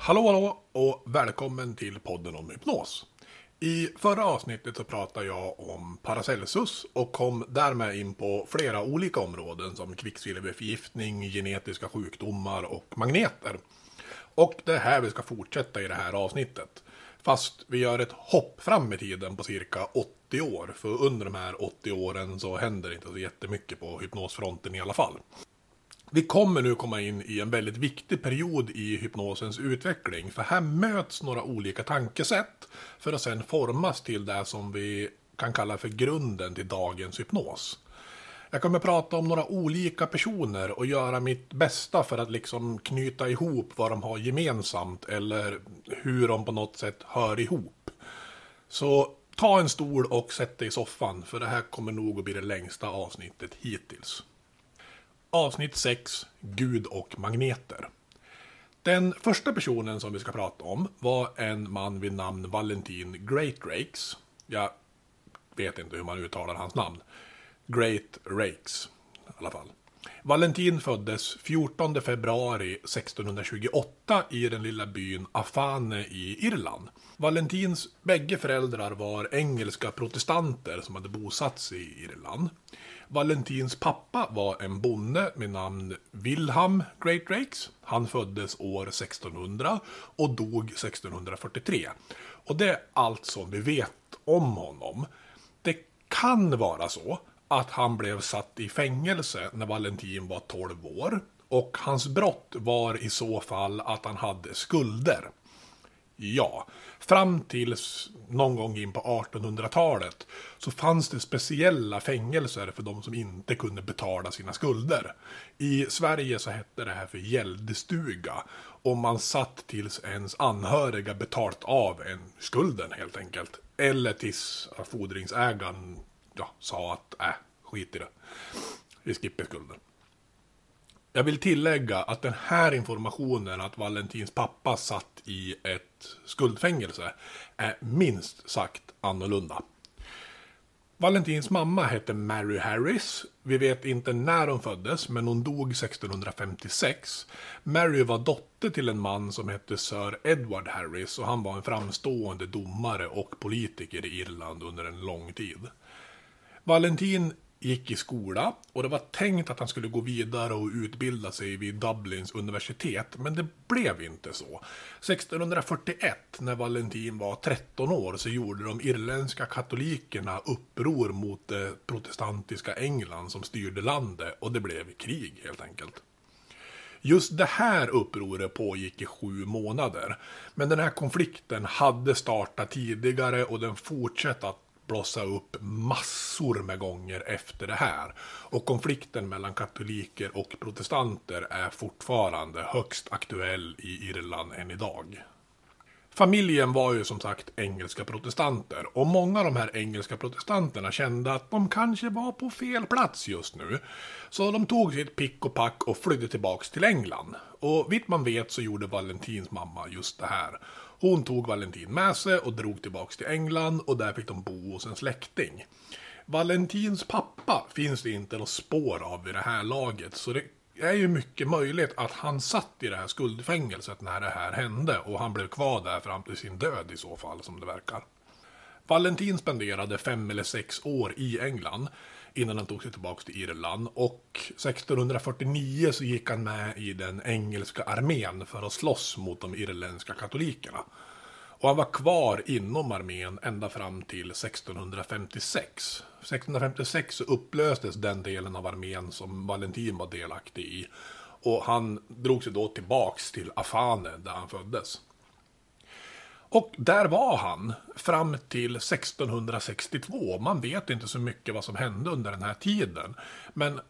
Hallå och välkommen till podden om hypnos. I förra avsnittet så pratade jag om Paracelsus och kom därmed in på flera olika områden som kvicksilverförgiftning, genetiska sjukdomar och magneter. Och det är här vi ska fortsätta i det här avsnittet. Fast vi gör ett hopp fram i tiden på cirka 80 år. För under de här 80 åren så händer inte så jättemycket på hypnosfronten i alla fall. Vi kommer nu komma in i en väldigt viktig period i hypnosens utveckling. För här möts några olika tankesätt för att sedan formas till det som vi kan kalla för grunden till dagens hypnos. Jag kommer prata om några olika personer och göra mitt bästa för att liksom knyta ihop vad de har gemensamt eller hur de på något sätt hör ihop. Så ta en stol och sätt dig i soffan, för det här kommer nog att bli det längsta avsnittet hittills. Avsnitt 6. Gud och magneter. Den första personen som vi ska prata om var en man vid namn Valentin Greatrakes. Jag vet inte hur man uttalar hans namn. Greatrakes i alla fall. Valentin föddes 14 februari 1628 i den lilla byn Afane i Irland. Valentins bägge föräldrar var engelska protestanter som hade bosatt sig i Irland. Valentins pappa var en bonde med namn Wilhelm Greatrakes. Han föddes år 1600 och dog 1643. Och det är allt som vi vet om honom. Det kan vara så att han blev satt i fängelse när Valentin var 12 år. Och hans brott var i så fall att han hade skulder. Ja, fram till någon gång in på 1800-talet så fanns det speciella fängelser för de som inte kunde betala sina skulder. I Sverige så hette det här för gäldestuga, och man satt tills ens anhöriga betalt av en skulden helt enkelt. Eller tills fordringsägaren sa att skit i det, vi skippar skulden. Jag vill tillägga att den här informationen att Valentins pappa satt i ett skuldfängelse är minst sagt annorlunda. Valentins mamma hette Mary Harris. Vi vet inte när hon föddes, men hon dog 1656. Mary var dotter till en man som hette Sir Edward Harris, och han var en framstående domare och politiker i Irland under en lång tid. Valentin gick i skola och det var tänkt att han skulle gå vidare och utbilda sig vid Dublins universitet, men det blev inte så. 1641, när Valentin var 13 år, så gjorde de irländska katolikerna uppror mot det protestantiska England som styrde landet, och det blev krig helt enkelt. Just det här upproret pågick i 7 månader, men den här konflikten hade startat tidigare och den fortsatte att blossa upp massor med gånger efter det här. Och konflikten mellan katoliker och protestanter är fortfarande högst aktuell i Irland än idag. Familjen var ju som sagt engelska protestanter, och många av de här engelska protestanterna kände att de kanske var på fel plats just nu. Så de tog sitt pick och pack och flydde tillbaks till England. Och vitt man vet så gjorde Valentins mamma just det här. Hon tog Valentin med sig och drog tillbaks till England, och där fick de bo hos en släkting. Valentins pappa finns det inte något spår av i det här laget, så det är ju mycket möjligt att han satt i det här skuldfängelset när det här hände, och han blev kvar där fram till sin död i så fall, som det verkar. Valentin spenderade 5 eller 6 år i England innan han tog sig tillbaka till Irland, och 1649 så gick han med i den engelska armén för att slåss mot de irländska katolikerna. Och han var kvar inom armén ända fram till 1656. 1656 så upplöstes den delen av armén som Valentin var delaktig i, och han drog sig då tillbaks till Afane där han föddes. Och där var han fram till 1662. Man vet inte så mycket vad som hände under den här tiden. Men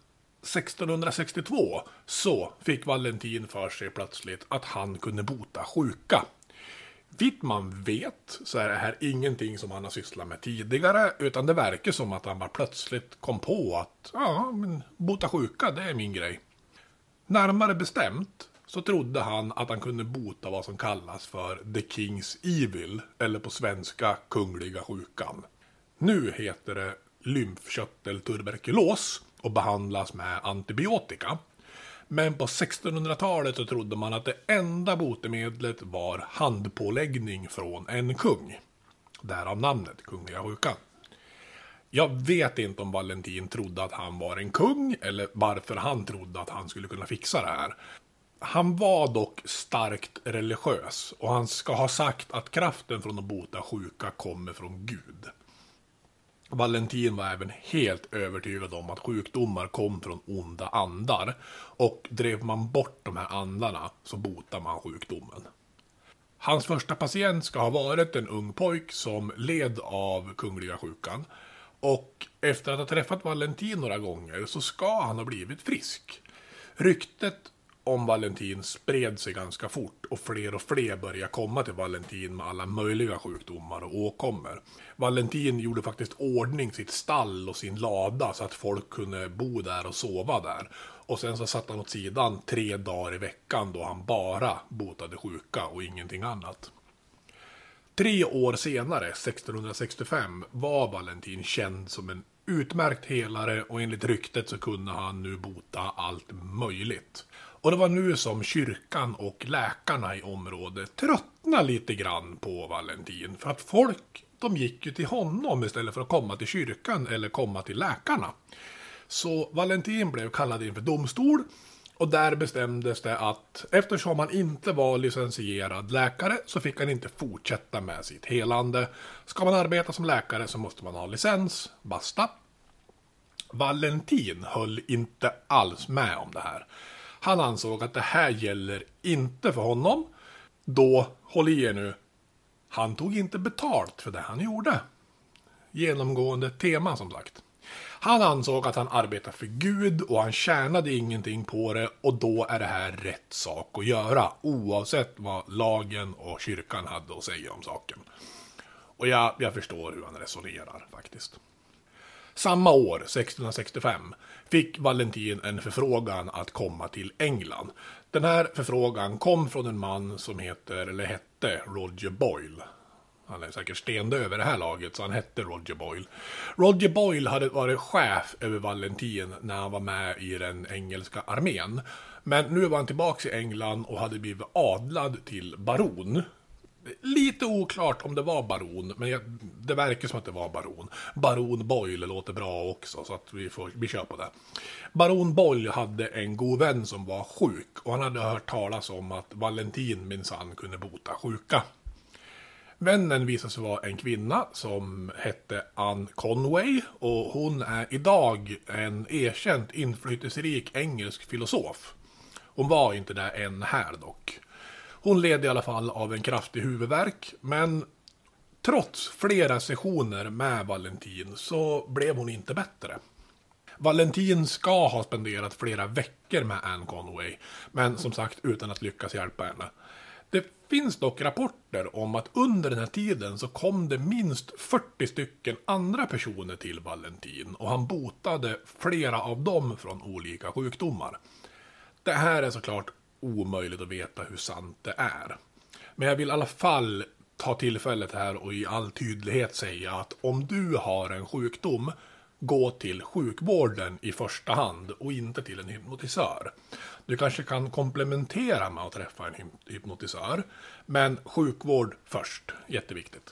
1662 så fick Valentin för sig plötsligt att han kunde bota sjuka. Vitt man vet så är det här ingenting som han har sysslat med tidigare, utan det verkar som att han bara plötsligt kom på att bota sjuka, det är min grej. Närmare bestämt så trodde han att han kunde bota vad som kallas för The King's Evil, eller på svenska kungliga sjukan. Nu heter det lymfkörteltuberkulos och behandlas med antibiotika. Men på 1600-talet så trodde man att det enda botemedlet var handpåläggning från en kung. Därav namnet Kungliga sjukan. Jag vet inte om Valentin trodde att han var en kung eller varför han trodde att han skulle kunna fixa det här. Han var dock starkt religiös och han ska ha sagt att kraften från att bota sjuka kommer från Gud. Valentin var även helt övertygad om att sjukdomar kom från onda andar och drev man bort de här andarna så botar man sjukdomen. Hans första patient ska ha varit en ung pojk som led av Kungliga sjukan och efter att ha träffat Valentin några gånger så ska han ha blivit frisk. Ryktet om Valentin spred sig ganska fort och fler började komma till Valentin med alla möjliga sjukdomar och åkommor. Valentin gjorde faktiskt ordning sitt stall och sin lada så att folk kunde bo där och sova där. Och sen så satt han åt sidan 3 dagar i veckan då han bara botade sjuka och ingenting annat. 3 år senare, 1665, var Valentin känd som en utmärkt helare och enligt ryktet så kunde han nu bota allt möjligt. Och det var nu som kyrkan och läkarna i området tröttnade lite grann på Valentin. För att folk, de gick ju till honom istället för att komma till kyrkan eller komma till läkarna. Så Valentin blev kallad inför domstol och där bestämdes det att eftersom han inte var licensierad läkare så fick han inte fortsätta med sitt helande. Ska man arbeta som läkare så måste man ha licens, basta. Valentin höll inte alls med om det här. Han ansåg att det här gäller inte för honom. Då, håll i er nu, han tog inte betalt för det han gjorde. Genomgående tema som sagt. Han ansåg att han arbetade för Gud och han tjänade ingenting på det och då är det här rätt sak att göra oavsett vad lagen och kyrkan hade att säga om saken. Och jag förstår hur han resonerar faktiskt. Samma år, 1665, fick Valentin en förfrågan att komma till England. Den här förfrågan kom från en man som hette Roger Boyle. Han är säkert stendöv över det här laget så han hette Roger Boyle. Roger Boyle hade varit chef över Valentin när han var med i den engelska armén. Men nu var han tillbaka i England och hade blivit adlad till baron. Lite oklart om det var baron, men det verkar som att det var baron. Baron Boyle låter bra också så att vi kör på det. Baron Boyle hade en god vän som var sjuk och han hade hört talas om att Valentin minsann kunde bota sjuka. Vännen visade sig vara en kvinna som hette Anne Conway och hon är idag en erkänt inflytelserik engelsk filosof. Hon var inte där än här dock. Hon led i alla fall av en kraftig huvudvärk, men trots flera sessioner med Valentin så blev hon inte bättre. Valentin ska ha spenderat flera veckor med Anne Conway, men som sagt utan att lyckas hjälpa henne. Det finns dock rapporter om att under den här tiden så kom det minst 40 stycken andra personer till Valentin och han botade flera av dem från olika sjukdomar. Det här är såklart omöjligt att veta hur sant det är. Men jag vill i alla fall ta tillfället här och i all tydlighet säga att om du har en sjukdom, gå till sjukvården i första hand och inte till en hypnotisör. Du kanske kan komplementera med att träffa en hypnotisör, men sjukvård först, jätteviktigt.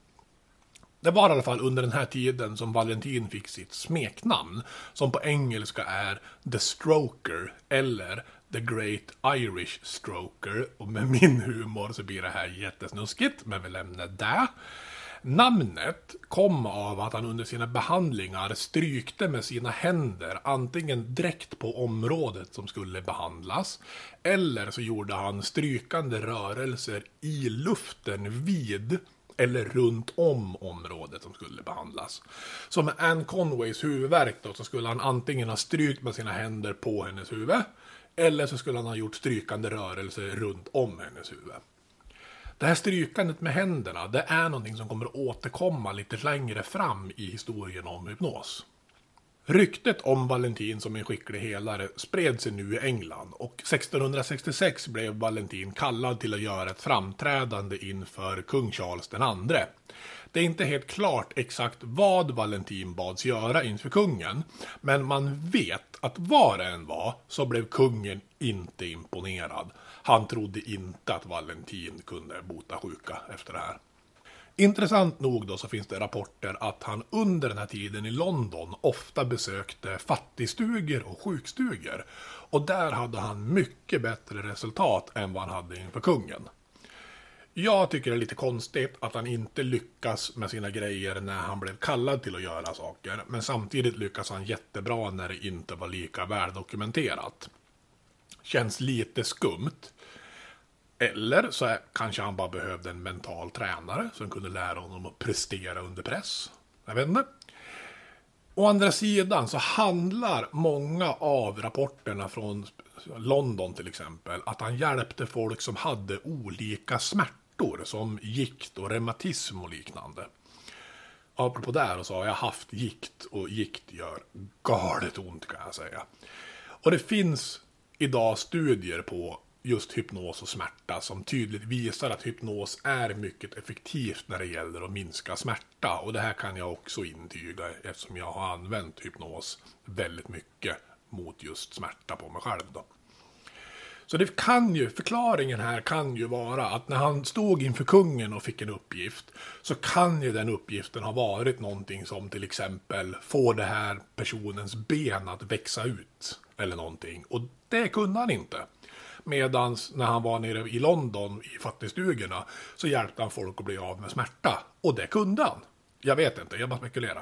Det var i alla fall under den här tiden som Valentin fick sitt smeknamn, som på engelska är The Stroker eller The Great Irish Stroker. Och med min humor så blir det här jättesnuskigt, men vi lämnar det. Namnet kom av att han under sina behandlingar strykte med sina händer antingen direkt på området som skulle behandlas eller så gjorde han strykande rörelser i luften vid eller runt om området som skulle behandlas. Så med Anne Conways huvudvärk då, så skulle han antingen ha strykt med sina händer på hennes huvud eller så skulle han ha gjort strykande rörelser runt om hennes huvud. Det här strykandet med händerna, det är någonting som kommer att återkomma lite längre fram i historien om hypnos. Ryktet om Valentin som en skicklig helare spred sig nu i England och 1666 blev Valentin kallad till att göra ett framträdande inför kung Charles II. Det är inte helt klart exakt vad Valentin bads göra inför kungen, men man vet att vad det än var så blev kungen inte imponerad. Han trodde inte att Valentin kunde bota sjuka efter det här. Intressant nog då så finns det rapporter att han under den här tiden i London ofta besökte fattigstugor och sjukstugor. Och där hade han mycket bättre resultat än vad han hade inför kungen. Jag tycker det är lite konstigt att han inte lyckas med sina grejer när han blev kallad till att göra saker. Men samtidigt lyckas han jättebra när det inte var lika väldokumenterat. Känns lite skumt. Eller så kanske han bara behövde en mental tränare som kunde lära honom att prestera under press. Jag vet inte. Å andra sidan så handlar många av rapporterna från London till exempel att han hjälpte folk som hade olika smärtor som gikt och reumatism och liknande. Apropå där så har jag haft gikt och gikt gör galet ont kan jag säga. Och det finns idag studier på just hypnos och smärta som tydligt visar att hypnos är mycket effektivt när det gäller att minska smärta. Och det här kan jag också intyga eftersom jag har använt hypnos väldigt mycket mot just smärta på mig själv då. Så det kan ju, förklaringen här kan ju vara att när han stod inför kungen och fick en uppgift så kan ju den uppgiften ha varit någonting som till exempel får det här personens ben att växa ut eller någonting. Och det kunde han inte. Medan när han var nere i London i fattigstugorna så hjälpte han folk att bli av med smärta. Och det kunde han. Jag vet inte, jag bara spekulerar.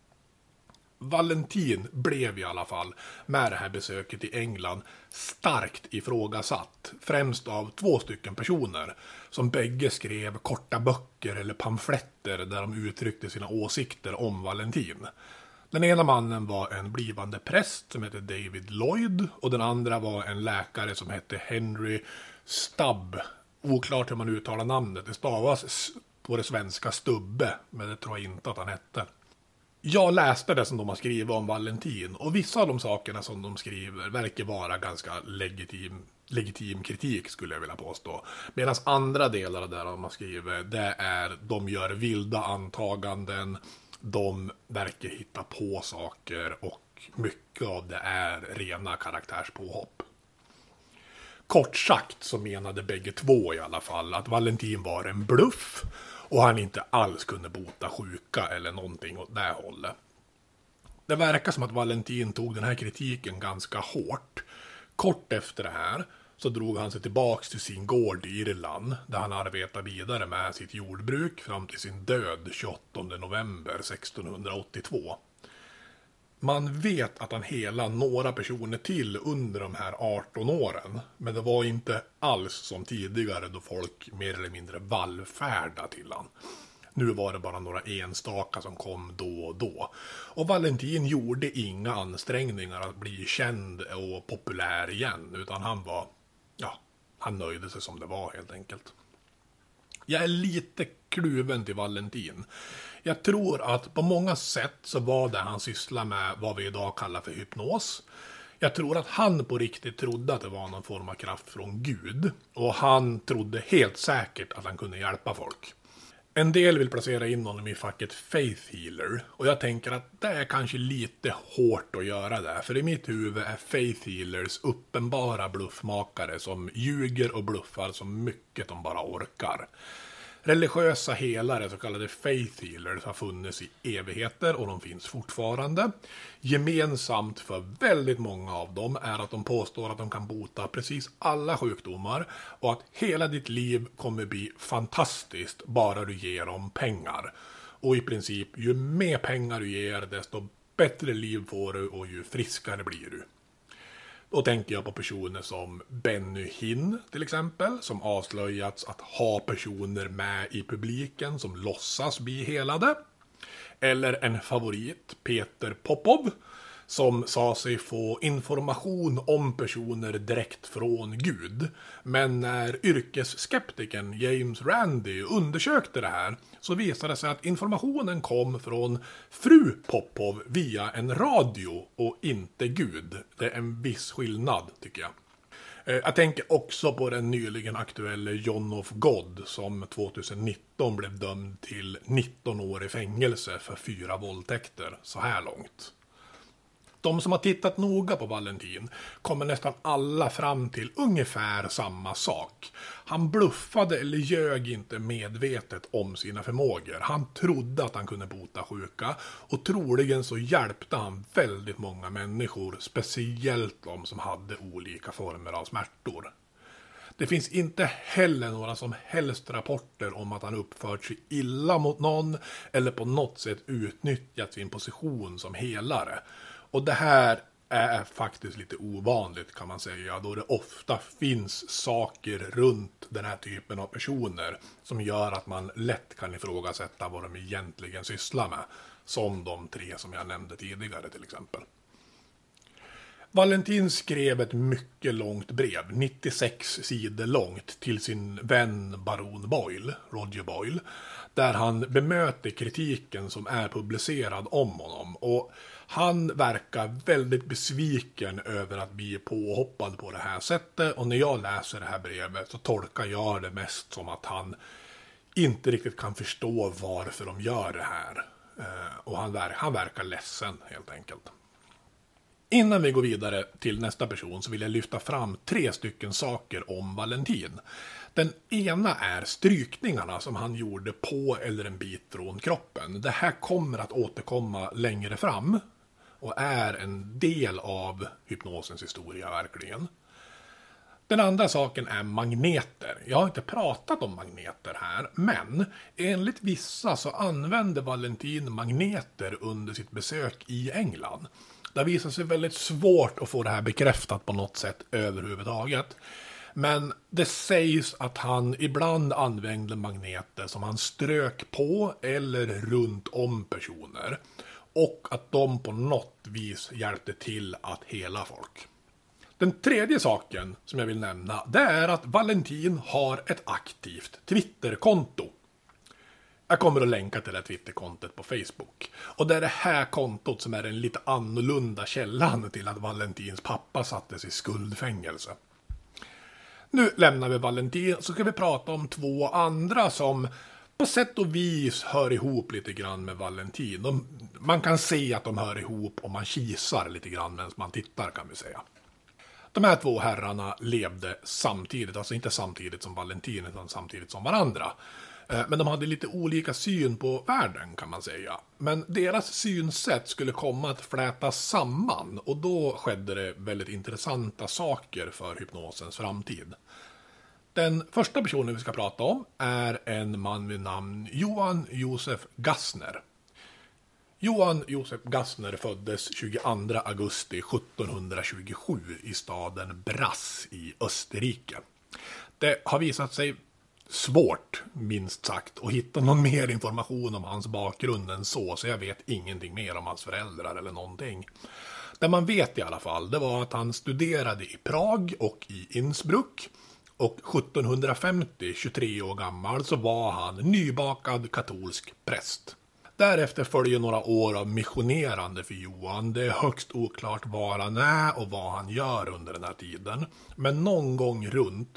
Valentin blev i alla fall med det här besöket i England starkt ifrågasatt. Främst av 2 stycken personer som bägge skrev korta böcker eller pamfletter där de uttryckte sina åsikter om Valentin. Den ena mannen var en blivande präst som hette David Lloyd och den andra var en läkare som hette Henry Stubb. Oklart hur man uttalar namnet, det stavas på det svenska Stubbe, men det tror jag inte att han hette. Jag läste det som de har skrivit om Valentin och vissa av de sakerna som de skriver verkar vara ganska legitim kritik skulle jag vilja påstå. Medan andra delar där de har skrivit, det är de gör vilda antaganden, de verkar hitta på saker och mycket av det är rena karaktärspåhopp. Kort sagt så menade bägge två i alla fall att Valentin var en bluff och han inte alls kunde bota sjuka eller någonting åt det hållet. Det verkar som att Valentin tog den här kritiken ganska hårt. Kort efter det här så drog han sig tillbaks till sin gård i Irland där han arbetade vidare med sitt jordbruk fram till sin död 28 november 1682. Man vet att han helade några personer till under de här 18 åren, men det var inte alls som tidigare då folk mer eller mindre vallfärdade till han. Nu var det bara några enstaka som kom då och då. Och Valentin gjorde inga ansträngningar att bli känd och populär igen, utan han nöjde sig som det var helt enkelt. Jag är lite kluven till Valentin. Jag tror att på många sätt så var det han sysslade med vad vi idag kallar för hypnos. Jag tror att han på riktigt trodde att det var någon form av kraft från Gud. Och han trodde helt säkert att han kunde hjälpa folk. En del vill placera in honom i facket faith healer. Och jag tänker att det är kanske lite hårt att göra det. För i mitt huvud är faith healers uppenbara bluffmakare som ljuger och bluffar så mycket de bara orkar. Religiösa helare, så kallade faith healers, har funnits i evigheter och de finns fortfarande. Gemensamt för väldigt många av dem är att de påstår att de kan bota precis alla sjukdomar och att hela ditt liv kommer bli fantastiskt bara du ger dem pengar. Och i princip, ju mer pengar du ger desto bättre liv får du och ju friskare blir du. Då tänker jag på personer som Benny Hinn till exempel, som avslöjats att ha personer med i publiken som låtsas bli helade. Eller en favorit, Peter Popov, som sa sig få information om personer direkt från Gud. Men när yrkesskeptiken James Randi undersökte det här så visade det sig att informationen kom från fru Popov via en radio och inte Gud. Det är en viss skillnad tycker jag. Jag tänker också på den nyligen aktuella John of God som 2019 blev dömd till 19 år i fängelse för 4 våldtäkter så här långt. De som har tittat noga på Valentin kommer nästan alla fram till ungefär samma sak. Han bluffade eller ljög inte medvetet om sina förmågor. Han trodde att han kunde bota sjuka och troligen så hjälpte han väldigt många människor, speciellt de som hade olika former av smärtor. Det finns inte heller några som helst rapporter om att han uppfört sig illa mot någon eller på något sätt utnyttjat sin position som helare. Och det här är faktiskt lite ovanligt kan man säga, då det ofta finns saker runt den här typen av personer som gör att man lätt kan ifrågasätta vad de egentligen sysslar med, som de 3 som jag nämnde tidigare till exempel. Valentin skrev ett mycket långt brev, 96 sidor långt, till sin vän baron Boyle, Roger Boyle, där han bemöter kritiken som är publicerad om honom, och han verkar väldigt besviken över att bli påhoppad på det här sättet, och när jag läser det här brevet så tolkar jag det mest som att han inte riktigt kan förstå varför de gör det här, och han verkar ledsen helt enkelt. Innan vi går vidare till nästa person så vill jag lyfta fram 3 stycken saker om Valentin. Den ena är strykningarna som han gjorde på eller en bit från kroppen. Det här kommer att återkomma längre fram och är en del av hypnosens historia verkligen. Den andra saken är magneter. Jag har inte pratat om magneter här, men enligt vissa så använde Valentin magneter under sitt besök i England. Det har visat sig väldigt svårt att få det här bekräftat på något sätt överhuvudtaget. Men det sägs att han ibland använde magneter som han strök på eller runt om personer. Och att de på något vis hjälpte till att hela folk. Den tredje saken som jag vill nämna, det är att Valentin har ett aktivt Twitterkonto. Jag kommer att länka till det här Twitterkontot på Facebook. Och det är det här kontot som är den lite annorlunda källan till att Valentins pappa sattes i skuldfängelse. Nu lämnar vi Valentin, så ska vi prata om 2 andra som på sätt och vis hör ihop lite grann med Valentin. Man kan se att de hör ihop om man kisar lite grann medan man tittar, kan vi säga. De här 2 herrarna levde samtidigt, alltså inte samtidigt som Valentin utan samtidigt som varandra. Men de hade lite olika syn på världen, kan man säga. Men deras synsätt skulle komma att flätas samman, och då skedde det väldigt intressanta saker för hypnosens framtid. Den första personen vi ska prata om är en man vid namn Johann Josef Gassner. Johann Josef Gassner föddes 22 augusti 1727 i staden Brass i Österrike. Det har visat sig svårt, minst sagt, att hitta någon mer information om hans bakgrund än så jag vet ingenting mer om hans föräldrar eller någonting. Det man vet i alla fall, det var att han studerade i Prag och i Innsbruck, och 1750, 23 år gammal, så var han nybakad katolsk präst. Därefter följer några år av missionerande för Johan. Det är högst oklart var han är och vad han gör under den här tiden. Men någon gång runt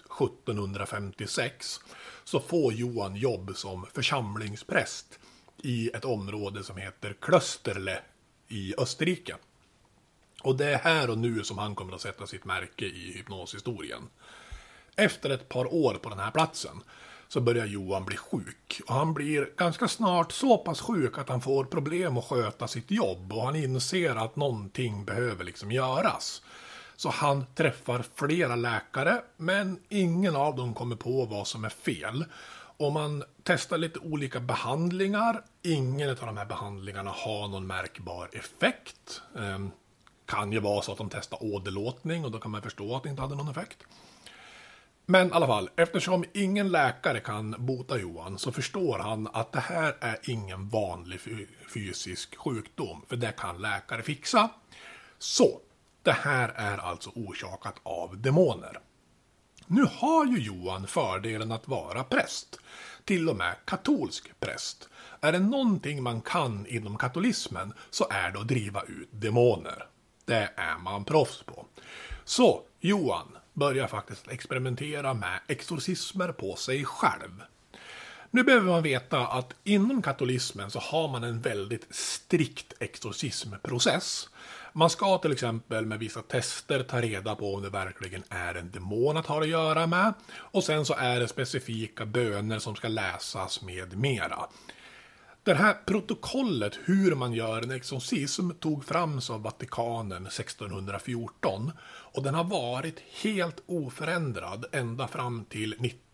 1756 så får Johan jobb som församlingspräst i ett område som heter Klösterle i Österrike. Och det är här och nu som han kommer att sätta sitt märke i hypnoshistorien. Efter ett par år på den här platsen så börjar Johan bli sjuk, och han blir ganska snart så pass sjuk att han får problem att sköta sitt jobb, och han inser att någonting behöver liksom göras. Så han träffar flera läkare, men ingen av dem kommer på vad som är fel. Och man testar lite olika behandlingar. Ingen av de här behandlingarna har någon märkbar effekt. Kan ju vara så att de testar åderlåtning, och då kan man förstå att det inte hade någon effekt. Men i alla fall, eftersom ingen läkare kan bota Johan så förstår han att det här är ingen vanlig fysisk sjukdom, för det kan läkare fixa. Så, det här är alltså orsakat av demoner. Nu har ju Johan fördelen att vara präst, till och med katolsk präst. Är det någonting man kan inom katolismen så är det att driva ut demoner. Det är man proffs på. Så, Johan, börjar faktiskt experimentera med exorcismer på sig själv. Nu behöver man veta att inom katolismen så har man en väldigt strikt exorcismprocess. Man ska till exempel med vissa tester ta reda på om det verkligen är en demon att ha att göra med. Och sen så är det specifika böner som ska läsas med mera. Det här protokollet hur man gör en exorcism tog fram av Vatikanen 1614 och den har varit helt oförändrad ända fram till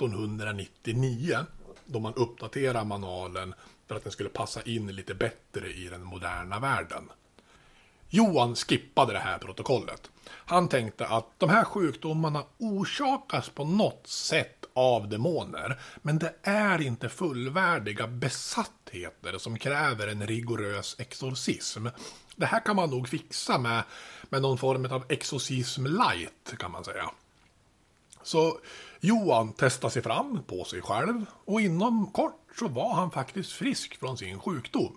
1999 då man uppdaterar manualen för att den skulle passa in lite bättre i den moderna världen. Johan skippade det här protokollet. Han tänkte att de här sjukdomarna orsakas på något sätt av demoner, men det är inte fullvärdiga besattheter som kräver en rigorös exorcism. Det här kan man nog fixa med någon form av exorcism light, kan man säga. Så Johan testade sig fram på sig själv och inom kort så var han faktiskt frisk från sin sjukdom.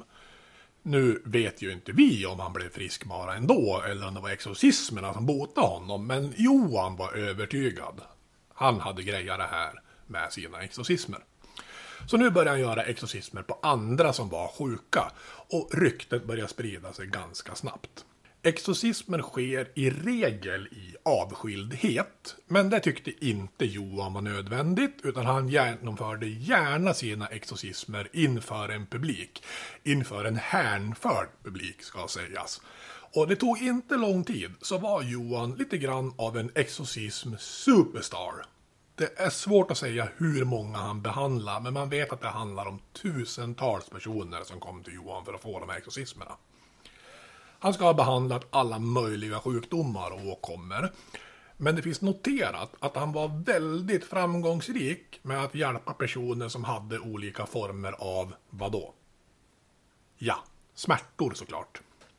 Nu vet ju inte vi om han blev frisk bara ändå eller om det var exorcismerna som botade honom, men Johan var övertygad. Han hade grejat det här med sina exorcismer. Så nu började han göra exorcismer på andra som var sjuka och ryktet började sprida sig ganska snabbt. Exorcismer sker i regel i avskildhet, men det tyckte inte Johan var nödvändigt utan han genomförde gärna sina exorcismer inför en publik, inför en hänförd publik ska sägas. Och det tog inte lång tid så var Johan lite grann av en exorcism superstar. Det är svårt att säga hur många han behandlar, men man vet att det handlar om tusentals personer som kom till Johan för att få de här exorcismerna. Han ska ha behandlat alla möjliga sjukdomar och åkommor. Men det finns noterat att han var väldigt framgångsrik med att hjälpa personer som hade olika former av vadå? Ja, smärtor såklart.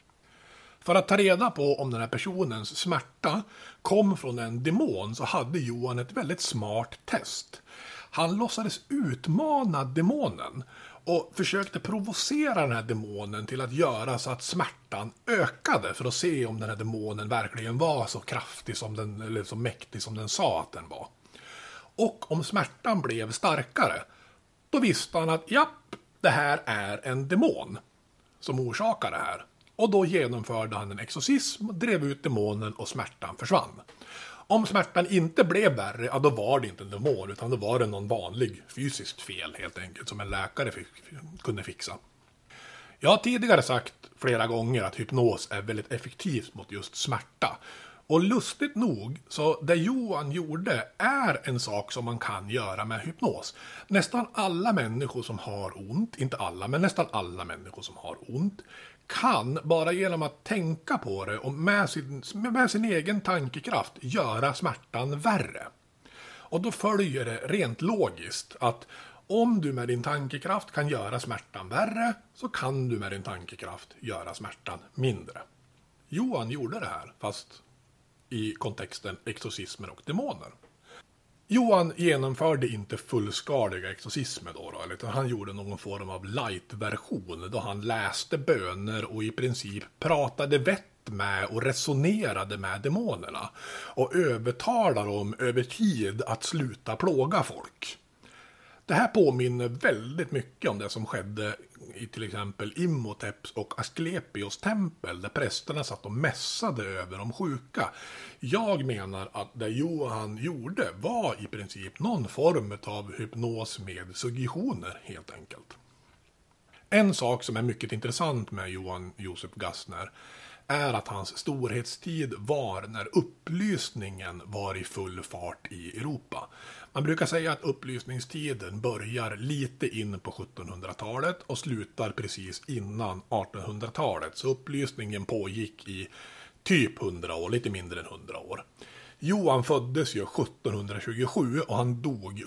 För att ta reda på om den här personens smärta kom från en demon så hade Johan ett väldigt smart test. Han låtsades utmana demonen och försökte provocera den här demonen till att göra så att smärtan ökade för att se om den här demonen verkligen var så kraftig som den, eller så mäktig som den sa att den var. Och om smärtan blev starkare, då visste han att japp, det här är en demon som orsakar det här. Och då genomförde han en exorcism, drev ut demonen och smärtan försvann. Om smärtan inte blev värre, ja, då var det inte en demon utan då var det någon vanlig fysiskt fel helt enkelt som en läkare kunde fixa. Jag har tidigare sagt flera gånger att hypnos är väldigt effektivt mot just smärta. Och lustigt nog, så det Johan gjorde är en sak som man kan göra med hypnos. Nästan alla människor som har ont, inte alla, men nästan alla människor som har ont, kan bara genom att tänka på det och med sin egen tankekraft göra smärtan värre. Och då följer det rent logiskt att om du med din tankekraft kan göra smärtan värre så kan du med din tankekraft göra smärtan mindre. Johan gjorde det här, fast i kontexten exorcismer och demoner. Johan genomförde inte fullskaliga exorcismer då, utan han gjorde någon form av light-version då han läste böner och i princip pratade vett med och resonerade med demonerna och övertalade dem över tid att sluta plåga folk. Det här påminner väldigt mycket om det som skedde i till exempel Imhoteps och Asklepios tempel där prästerna satt och mässade över de sjuka. Jag menar att det Johan gjorde var i princip någon form av hypnos med suggestioner helt enkelt. En sak som är mycket intressant med Johann Josef Gassner är att hans storhetstid var när upplysningen var i full fart i Europa. Man brukar säga att upplysningstiden börjar lite in på 1700-talet och slutar precis innan 1800-talet. Så upplysningen pågick i typ 100 år, lite mindre än 100 år. Johan föddes ju 1727 och han dog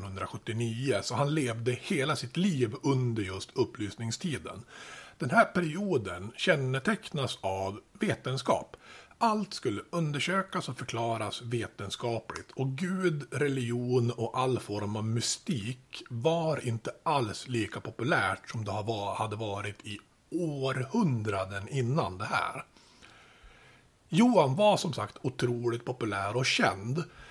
1779, så han levde hela sitt liv under just upplysningstiden. Den här perioden kännetecknas av vetenskap. Allt skulle undersökas och förklaras vetenskapligt och Gud, religion och all form av mystik var inte alls lika populärt som det hade varit i århundraden innan det här. Johan var som sagt otroligt populär och känd,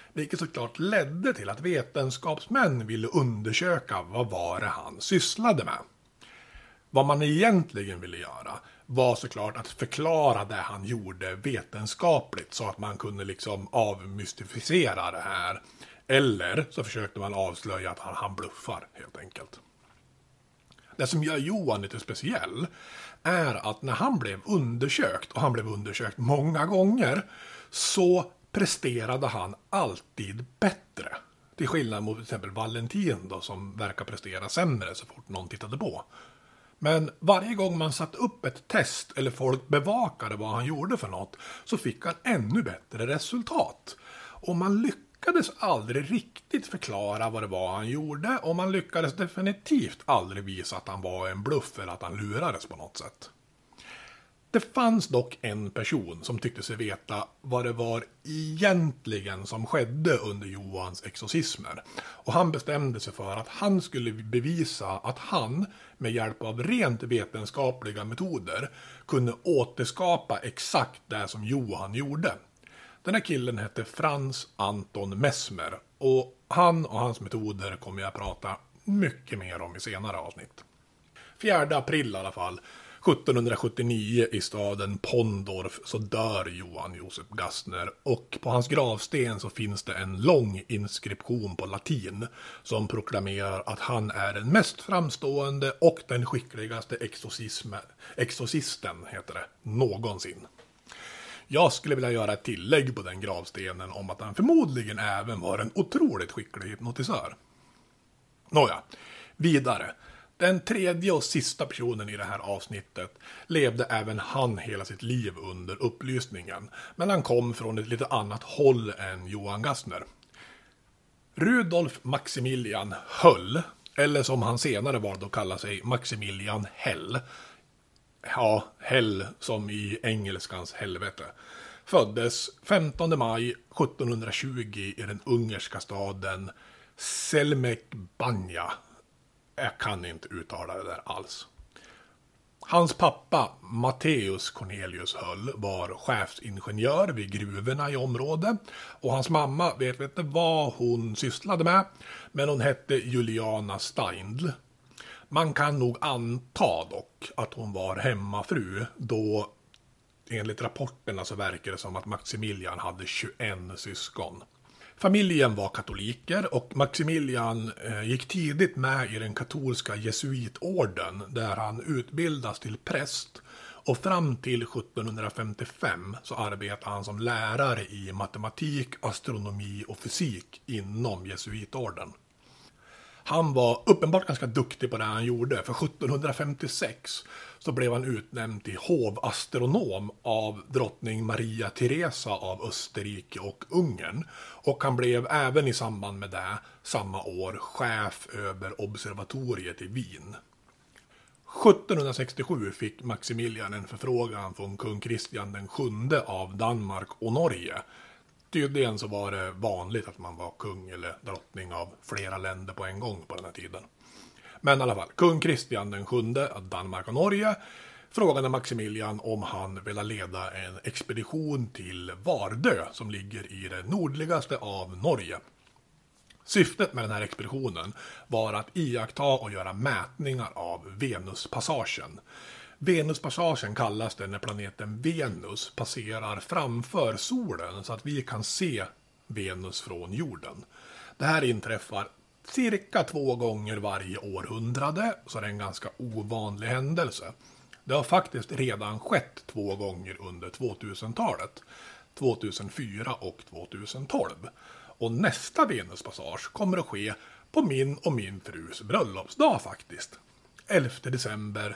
Vilket såklart ledde till att vetenskapsmän ville undersöka vad var det han sysslade med. Vad man egentligen ville göra var såklart att förklara det han gjorde vetenskapligt så att man kunde liksom avmystificera det här. Eller så försökte man avslöja att han bluffar helt enkelt. Det som gör Johan lite speciell är att när han blev undersökt, och han blev undersökt många gånger, så presterade han alltid bättre. Till skillnad mot till exempel Valentin då, som verkar prestera sämre så fort någon tittade på. Men varje gång man satt upp ett test eller folk bevakade vad han gjorde för något så fick han ännu bättre resultat. Och man lyckades aldrig riktigt förklara vad det var han gjorde, och man lyckades definitivt aldrig visa att han var en bluff eller att han lurades på något sätt. Det fanns dock en person som tyckte sig veta vad det var egentligen som skedde under Johans exorcismer. Och han bestämde sig för att han skulle bevisa att han med hjälp av rent vetenskapliga metoder kunde återskapa exakt det som Johan gjorde. Den här killen hette Franz Anton Mesmer, och han och hans metoder kommer jag prata mycket mer om i senare avsnitt. 4 april i alla fall, 1779 i staden Pondorf, så dör Johann Josef Gassner, och på hans gravsten så finns det en lång inskription på latin som proklamerar att han är den mest framstående och den skickligaste exorcisten heter det, någonsin. Jag skulle vilja göra ett tillägg på den gravstenen om att han förmodligen även var en otroligt skicklig hypnotisör. Nåja, vidare. Den tredje och sista personen i det här avsnittet levde även han hela sitt liv under upplysningen, men han kom från ett lite annat håll än Johann Gassner. Rudolf Maximilian Höll, eller som han senare valde att kalla sig, Maximilian Hell. Ja, Hell som i engelskans helvete. Föddes 15 maj 1720 i den ungerska staden Selmecbanja. Jag kan inte uttala det där alls. Hans pappa, Matthäus Cornelius Höll, var chefsingenjör vid gruvorna i området. Och hans mamma vet inte vad hon sysslade med, men hon hette Juliana Steindl. Man kan nog anta dock att hon var hemmafru, då enligt rapporterna så verkar det som att Maximilian hade 21 syskon. Familjen var katoliker, och Maximilian gick tidigt med i den katolska jesuitorden där han utbildas till präst, och fram till 1755 så arbetade han som lärare i matematik, astronomi och fysik inom jesuitorden. Han var uppenbart ganska duktig på det han gjorde, för 1756 så blev han utnämnd till hovastronom av drottning Maria Theresa av Österrike och Ungern, och han blev även i samband med det samma år chef över observatoriet i Wien. 1767 fick Maximilian en förfrågan från kung Kristian den 7 av Danmark och Norge. Tydligen så var det vanligt att man var kung eller drottning av flera länder på en gång på den här tiden. Men i alla fall, kung Kristian den 7 av Danmark och Norge frågade Maximilian om han ville leda en expedition till Vardö som ligger i det nordligaste av Norge. Syftet med den här expeditionen var att iaktta och göra mätningar av Venuspassagen. Venuspassagen kallas det när planeten Venus passerar framför solen så att vi kan se Venus från jorden. Det här inträffar cirka 2 gånger varje århundrade, så det är en ganska ovanlig händelse. Det har faktiskt redan skett 2 gånger under 2000-talet, 2004 och 2012. Och nästa Venuspassage kommer att ske på min och min frus bröllopsdag faktiskt. 11 december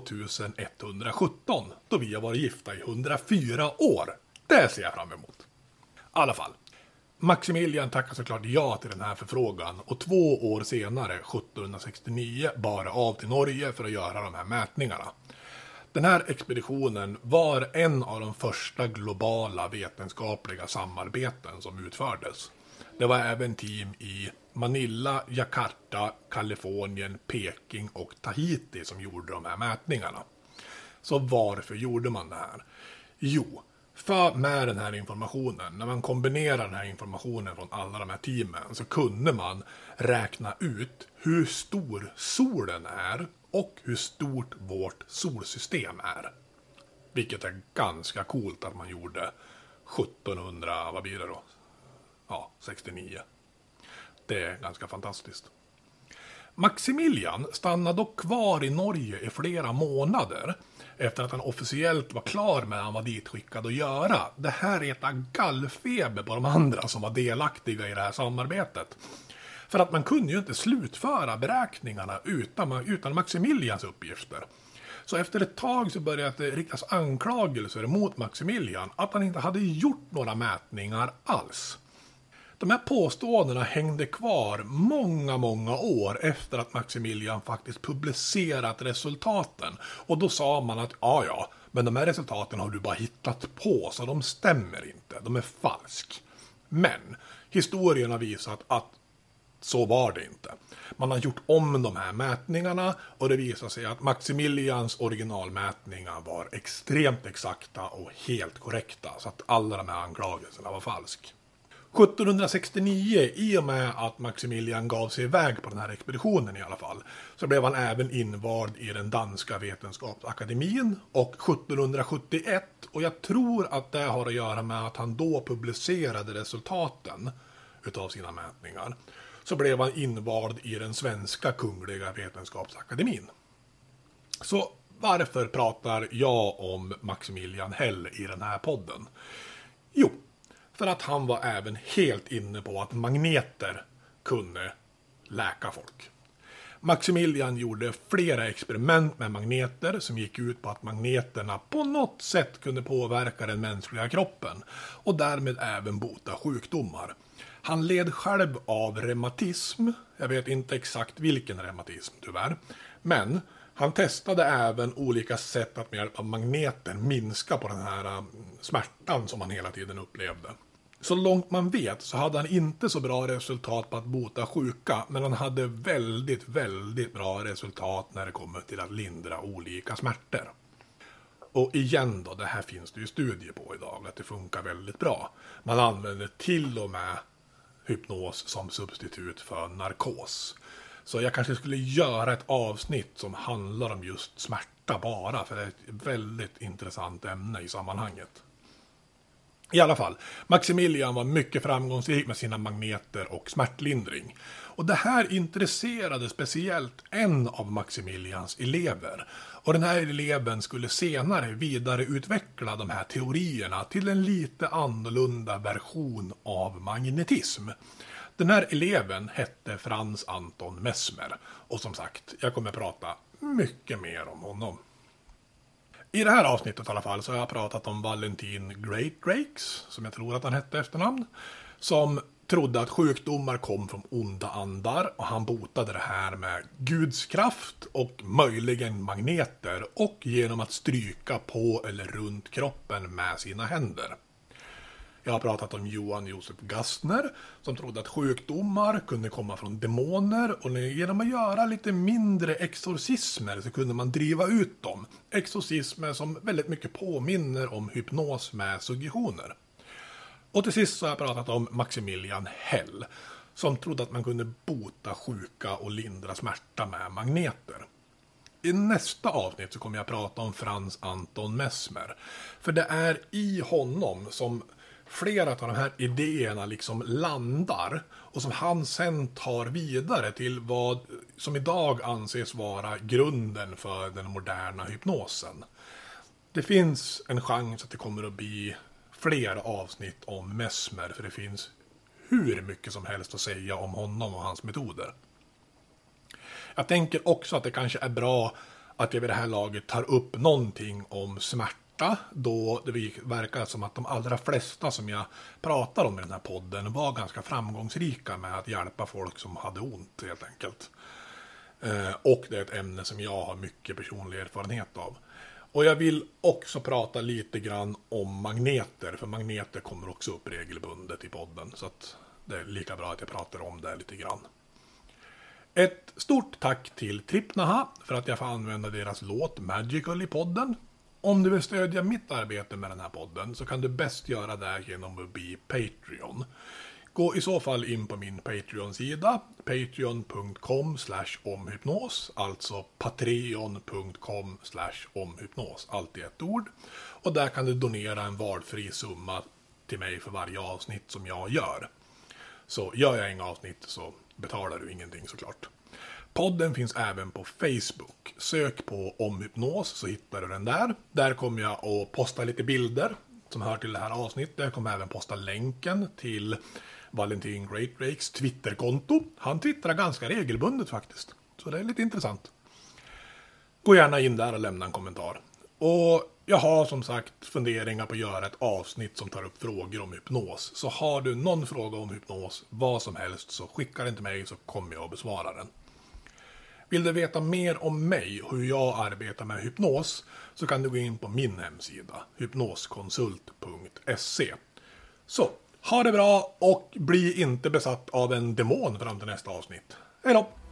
2117, då vi har varit gifta i 104 år. Det ser jag fram emot. I alla fall, Maximilian tackar såklart ja till den här förfrågan, och 2 år senare, 1769, bar av till Norge för att göra de här mätningarna. Den här expeditionen var en av de första globala vetenskapliga samarbeten som utfördes. Det var även team i Manila, Jakarta, Kalifornien, Peking och Tahiti som gjorde de här mätningarna. Så varför gjorde man det här? Jo, För med den här informationen, när man kombinerar den här informationen från alla de här teamen, så kunde man räkna ut hur stor solen är och hur stort vårt solsystem är. Vilket är ganska coolt att man gjorde 1700, vad blir det då? Ja, 69. Det är ganska fantastiskt. Maximilian stannade dock kvar i Norge i flera månader efter att han officiellt var klar med vad han var ditskickad att göra. Det här retade gallfeber på de andra som var delaktiga i det här samarbetet. För att man kunde ju inte slutföra beräkningarna utan Maximilians uppgifter. Så efter ett tag så började det riktas anklagelser mot Maximilian att han inte hade gjort några mätningar alls. De här påståendena hängde kvar många år efter att Maximilian faktiskt publicerat resultaten. Och då sa man att ja, men de här resultaten har du bara hittat på, så de stämmer inte, de är falsk. Men historien har visat att så var det inte. Man har gjort om de här mätningarna och det visar sig att Maximilians originalmätningar var extremt exakta och helt korrekta, så att alla de här anklagelserna var falsk. 1769, i och med att Maximilian gav sig iväg på den här expeditionen i alla fall, så blev han även invald i den danska vetenskapsakademin, och 1771, och jag tror att det har att göra med att han då publicerade resultaten utav sina mätningar, så blev han invald i den svenska kungliga vetenskapsakademin. Så varför pratar jag om Maximilian Hell i den här podden? Jo, för att han var även helt inne på att magneter kunde läka folk. Maximilian gjorde flera experiment med magneter som gick ut på att magneterna på något sätt kunde påverka den mänskliga kroppen och därmed även bota sjukdomar. Han led själv av reumatism, jag vet inte exakt vilken reumatism tyvärr, men han testade även olika sätt att med hjälp av magneten minska på den här smärtan som han hela tiden upplevde. Så långt man vet så hade han inte så bra resultat på att bota sjuka, men han hade väldigt bra resultat när det kommer till att lindra olika smärtor. Och igen då, det här finns det ju studier på idag, att det funkar väldigt bra. Man använder till och med hypnos som substitut för narkos. Så jag kanske skulle göra ett avsnitt som handlar om just smärta bara, för det är ett väldigt intressant ämne i sammanhanget. I alla fall, Maximilian var mycket framgångsrik med sina magneter och smärtlindring. Och det här intresserade speciellt en av Maximilians elever. Och den här eleven skulle senare vidareutveckla de här teorierna till en lite annorlunda version av magnetism. Den här eleven hette Franz Anton Mesmer. Och som sagt, jag kommer prata mycket mer om honom. I det här avsnittet i alla fall så har jag pratat om Valentin Greatrakes, som jag tror att han hette efternamn, som trodde att sjukdomar kom från onda andar, och han botade det här med Guds kraft och möjligen magneter och genom att stryka på eller runt kroppen med sina händer. Jag har pratat om Johann Josef Gassner som trodde att sjukdomar kunde komma från demoner, och genom att göra lite mindre exorcismer så kunde man driva ut dem. Exorcismer som väldigt mycket påminner om hypnos med suggestioner. Och till sist så har jag pratat om Maximilian Hell som trodde att man kunde bota sjuka och lindra smärta med magneter. I nästa avsnitt så kommer jag prata om Franz Anton Mesmer, för det är i honom som flera av de här idéerna liksom landar och som han sen tar vidare till vad som idag anses vara grunden för den moderna hypnosen. Det finns en chans att det kommer att bli fler avsnitt om Mesmer, för det finns hur mycket som helst att säga om honom och hans metoder. Jag tänker också att det kanske är bra att jag vid det här laget tar upp någonting om smärta, då det verkar som att de allra flesta som jag pratar om i den här podden var ganska framgångsrika med att hjälpa folk som hade ont helt enkelt. Och det är ett ämne som jag har mycket personlig erfarenhet av. Och jag vill också prata lite grann om magneter, för magneter kommer också upp regelbundet i podden, så att det är lika bra att jag pratar om det lite grann. Ett stort tack till Trip Naha för att jag får använda deras låt Magical i podden. Om du vill stödja mitt arbete med den här podden så kan du bäst göra det genom att bli Patreon. Gå i så fall in på min Patreon-sida, patreon.com/omhypnos, alltså patreon.com/omhypnos, allt i ett ord. Och där kan du donera en valfri summa till mig för varje avsnitt som jag gör. Så gör jag inga avsnitt så betalar du ingenting såklart. Podden finns även på Facebook. Sök på omhypnos så hittar du den där. Där kommer jag att posta lite bilder som hör till det här avsnittet. Jag kommer även posta länken till Valentin Great Rakes Twitterkonto. Han twittrar ganska regelbundet faktiskt. Så det är lite intressant. Gå gärna in där och lämna en kommentar. Och jag har som sagt funderingar på att göra ett avsnitt som tar upp frågor om hypnos. Så har du någon fråga om hypnos, vad som helst, så skicka den till mig så kommer jag att besvara den. Vill du veta mer om mig och hur jag arbetar med hypnos så kan du gå in på min hemsida, hypnoskonsult.se. Så, ha det bra och bli inte besatt av en demon fram till nästa avsnitt. Hej då!